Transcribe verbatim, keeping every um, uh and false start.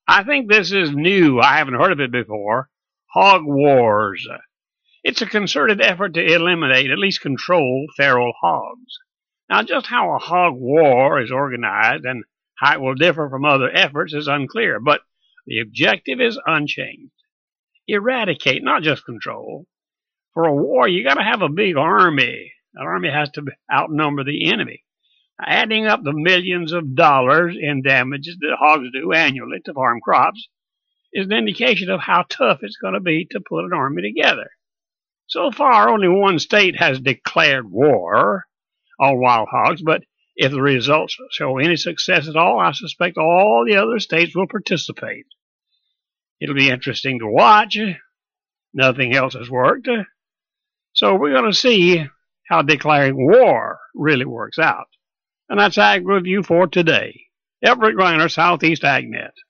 I think this is new. I haven't heard of it before. Hog Wars. It's a concerted effort to eliminate, at least control, feral hogs. Now, just how a hog war is organized and how it will differ from other efforts is unclear, but the objective is unchanged. Eradicate, not just control. For a war, you got to have a big army. That army has to outnumber the enemy. Adding up the millions of dollars in damages that hogs do annually to farm crops is an indication of how tough it's going to be to put an army together. So far, only one state has declared war on wild hogs, but if the results show any success at all, I suspect all the other states will participate. It'll be interesting to watch. Nothing else has worked. So we're going to see how declaring war really works out. And that's Ag Review for today. Everett Griner, Southeast AgNet.